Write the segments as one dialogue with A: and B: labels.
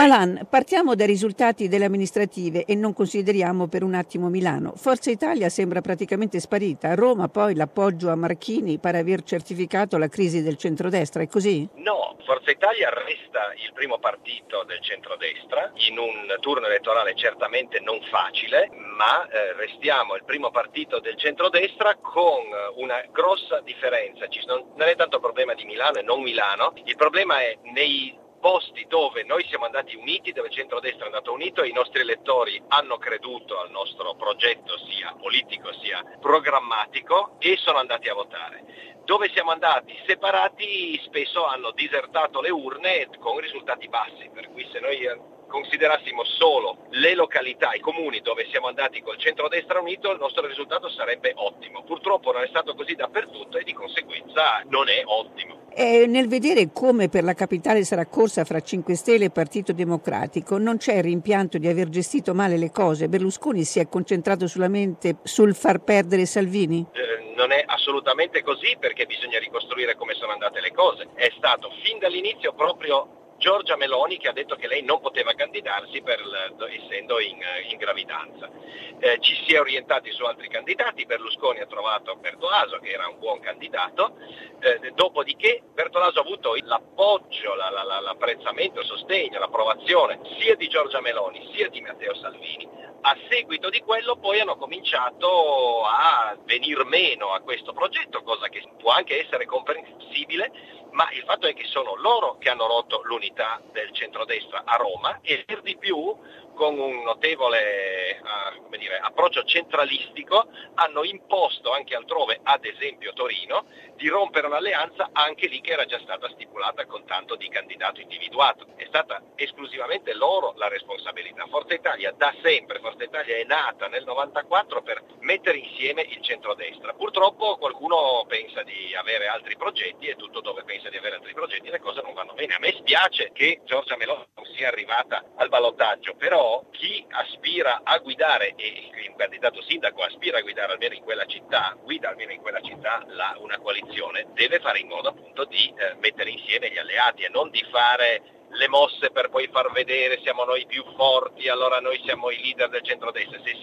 A: Malan, partiamo dai risultati delle amministrative e non consideriamo per un attimo Milano. Forza Italia sembra praticamente sparita. A Roma poi l'appoggio a Marchini pare aver certificato la crisi del centrodestra, è così?
B: No, Forza Italia resta il primo partito del centrodestra in un turno elettorale certamente non facile, ma restiamo il primo partito del centrodestra con una grossa differenza. Non è tanto il problema di Milano e non Milano, il problema è nei posti dove noi siamo andati uniti, dove il centrodestra è andato unito e i nostri elettori hanno creduto al nostro progetto sia politico sia programmatico e sono andati a votare. Dove siamo andati separati spesso hanno disertato le urne con risultati bassi, per cui se noi considerassimo solo le località, i comuni dove siamo andati col centrodestra unito, il nostro risultato sarebbe ottimo. Purtroppo non è stato così dappertutto e di conseguenza non è ottimo.
A: Nel vedere come per la capitale sarà corsa fra 5 Stelle e Partito Democratico, non c'è il rimpianto di aver gestito male le cose? Berlusconi si è concentrato solamente sul far perdere Salvini?
B: Non è assolutamente così, perché bisogna ricostruire come sono andate le cose. È stato fin dall'inizio proprio Giorgia Meloni che ha detto che lei non poteva candidarsi essendo in gravidanza. Ci si è orientati su altri candidati, Berlusconi ha trovato Bertolaso che era un buon candidato, dopodiché Bertolaso ha avuto l'appoggio, l'apprezzamento, il sostegno, l'approvazione sia di Giorgia Meloni sia di Matteo Salvini. A seguito di quello poi hanno cominciato a venir meno a questo progetto, cosa che può anche essere comprensibile, ma il fatto è che sono loro che hanno rotto l'unità del centrodestra a Roma e per di più con un notevole approccio centralistico hanno imposto anche altrove, ad esempio Torino, di rompere un'alleanza anche lì che era già stata stipulata con tanto di candidato individuato. È stata esclusivamente loro la responsabilità. Forza Italia da sempre, Forza Italia è nata nel 94 per mettere insieme il centrodestra. Purtroppo qualcuno pensa di avere altri progetti e tutto dove pensa di avere altri progetti le cose non vanno bene. A me spiace che Giorgia Meloni non sia arrivata al ballottaggio, però chi aspira a guidare e un candidato sindaco aspira a guidare almeno in quella città, guida almeno in quella città una coalizione, deve fare in modo appunto di mettere insieme gli alleati e non di fare le mosse per poi far vedere siamo noi più forti, allora noi siamo i leader del centrodestra. Se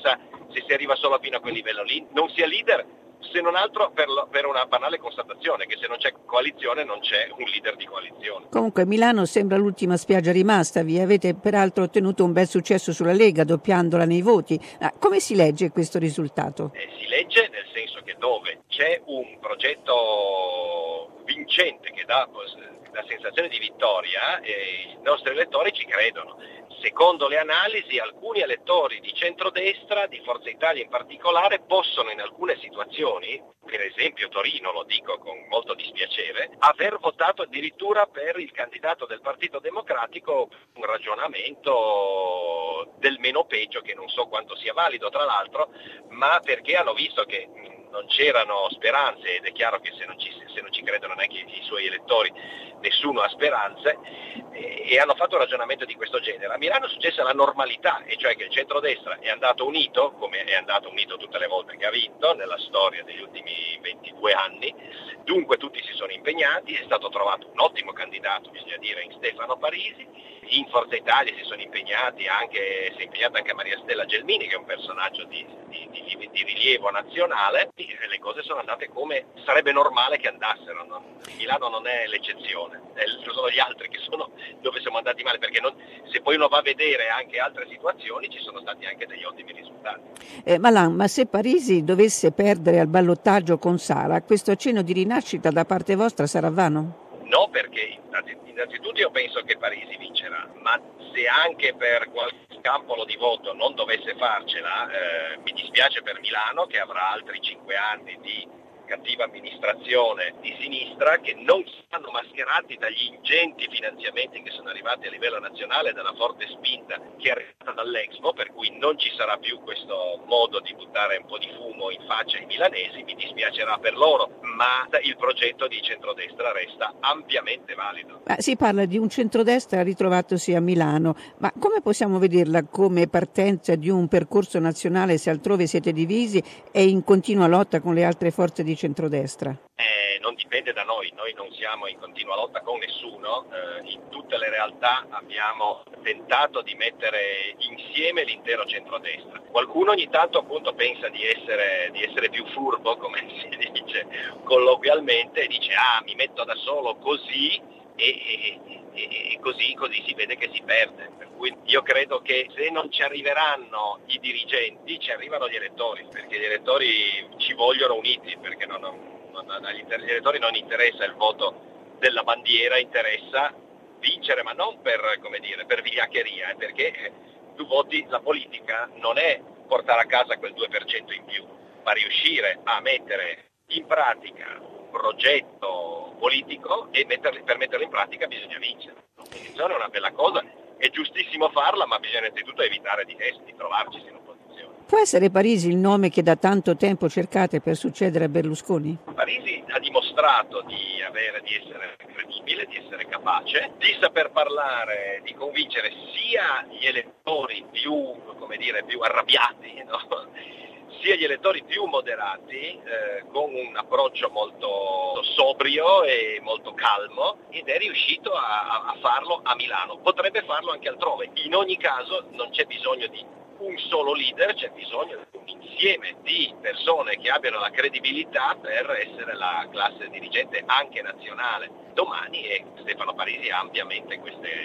B: si arriva solo fino a quel livello lì, non si è leader, se non altro per una banale constatazione, che se non c'è coalizione non c'è un leader di coalizione.
A: Comunque Milano sembra l'ultima spiaggia rimasta, vi avete peraltro ottenuto un bel successo sulla Lega, doppiandola nei voti. Come si legge questo risultato?
B: Si legge nel senso che dove c'è un progetto vincente che dà la sensazione di vittoria, i nostri elettori ci credono. Secondo le analisi, alcuni elettori di centrodestra, di Forza Italia in particolare, possono in alcune situazioni, per esempio Torino, lo dico con molto dispiacere, aver votato addirittura per il candidato del Partito Democratico, un ragionamento del meno peggio, che non so quanto sia valido tra l'altro, ma perché hanno visto che non c'erano speranze, ed è chiaro che se non ci credono neanche i suoi elettori, nessuno ha speranze, e hanno fatto un ragionamento di questo genere. A Milano è successa la normalità, e cioè che il centrodestra è andato unito, come è andato unito tutte le volte che ha vinto nella storia degli ultimi 22 anni, dunque tutti si sono impegnati, è stato trovato un ottimo candidato, bisogna dire, in Stefano Parisi. In Forza Italia si è impegnata anche Maria Stella Gelmini, che è un personaggio di rilievo nazionale, e le cose sono andate come sarebbe normale che andassero. No? Milano non è l'eccezione, sono gli altri che sono dove siamo andati male, perché se poi uno va a vedere anche altre situazioni ci sono stati anche degli ottimi risultati.
A: Malan, ma se Parisi dovesse perdere al ballottaggio con Sala, questo accenno di rinascita da parte vostra sarà vano?
B: No, perché innanzitutto io penso che Parisi vincerà, ma se anche per qualche scampolo di voto non dovesse farcela, mi dispiace per Milano, che avrà altri 5 anni di cattiva amministrazione di sinistra, che non saranno mascherati dagli ingenti finanziamenti che sono arrivati a livello nazionale, dalla forte spinta che è arrivata dall'Expo, per cui non ci sarà più questo modo di buttare un po' di fumo in faccia ai milanesi. Mi dispiacerà per loro, ma il progetto di centrodestra resta ampiamente valido.
A: Si parla di un centrodestra ritrovatosi a Milano, ma come possiamo vederla come partenza di un percorso nazionale se altrove siete divisi e in continua lotta con le altre forze di di centrodestra?
B: Non dipende da noi non siamo in continua lotta con nessuno, in tutte le realtà abbiamo tentato di mettere insieme l'intero centrodestra. Qualcuno ogni tanto appunto pensa di essere più furbo, come si dice colloquialmente, e dice mi metto da solo così e così si vede che si perde. Per cui io credo che se non ci arriveranno i dirigenti ci arrivano gli elettori, perché gli elettori ci vogliono uniti, perché agli elettori non interessa il voto della bandiera, interessa vincere, ma non per vigliaccheria, perché tu voti, la politica non è portare a casa quel 2% in più, ma riuscire a mettere in pratica un progetto politico e per metterlo in pratica bisogna vincere. L'opposizione è una bella cosa, è giustissimo farla, ma bisogna innanzitutto evitare di trovarci in opposizione.
A: Può essere Parisi il nome che da tanto tempo cercate per succedere a Berlusconi?
B: Parisi ha dimostrato di essere credibile, di essere capace, di saper parlare, di convincere sia gli elettori più arrabbiati, no? Sia gli elettori più moderati, con un approccio molto sobrio e molto calmo, ed è riuscito a farlo a Milano. Potrebbe farlo anche altrove. In ogni caso non c'è bisogno di un solo leader, c'è bisogno di un insieme di persone che abbiano la credibilità per essere la classe dirigente anche nazionale domani, e Stefano Parisi ha ampiamente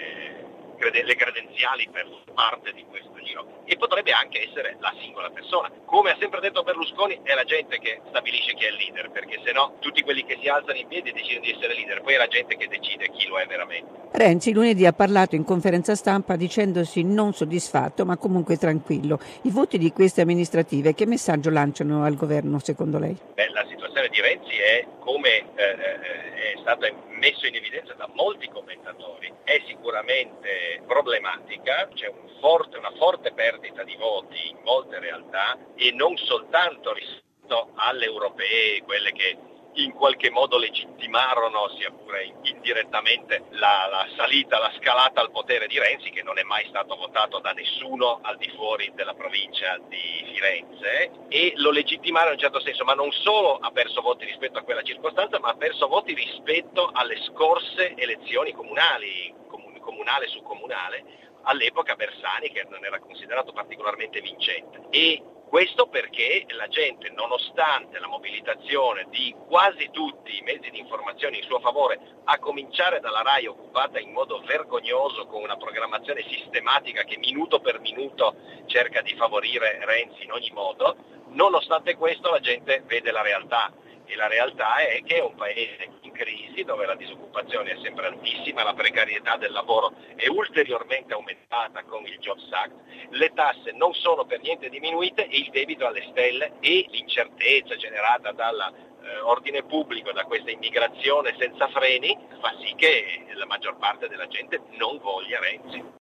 B: le credenziali per parte di questo giro, e potrebbe anche essere la singola persona. Come ha sempre detto Berlusconi, è la gente che stabilisce chi è il leader, perché se no tutti quelli che si alzano in piedi decidono di essere leader, poi è la gente che decide chi lo è veramente.
A: Renzi lunedì ha parlato in conferenza stampa dicendosi non soddisfatto ma comunque tranquillo. I voti di queste amministrative che messaggio lanciano al governo secondo lei?
B: La situazione di Renzi è, come è stata messo in evidenza da molti commentatori, è sicuramente problematica, c'è una forte perdita di voti in molte realtà, e non soltanto rispetto alle europee, quelle che in qualche modo legittimarono, sia pure indirettamente, la salita, la scalata al potere di Renzi, che non è mai stato votato da nessuno al di fuori della provincia di Firenze, e lo legittimarono in un certo senso, ma non solo ha perso voti rispetto a quella circostanza, ma ha perso voti rispetto alle scorse elezioni comunale su comunale, all'epoca Bersani, che non era considerato particolarmente vincente. E questo perché la gente, nonostante la mobilitazione di quasi tutti i mezzi di informazione in suo favore, a cominciare dalla RAI, occupata in modo vergognoso con una programmazione sistematica che minuto per minuto cerca di favorire Renzi in ogni modo, nonostante questo la gente vede la realtà. E la realtà è che è un paese in crisi, dove la disoccupazione è sempre altissima, la precarietà del lavoro è ulteriormente aumentata con il Jobs Act, le tasse non sono per niente diminuite e il debito alle stelle, e l'incertezza generata dall'ordine pubblico, da questa immigrazione senza freni, fa sì che la maggior parte della gente non voglia Renzi.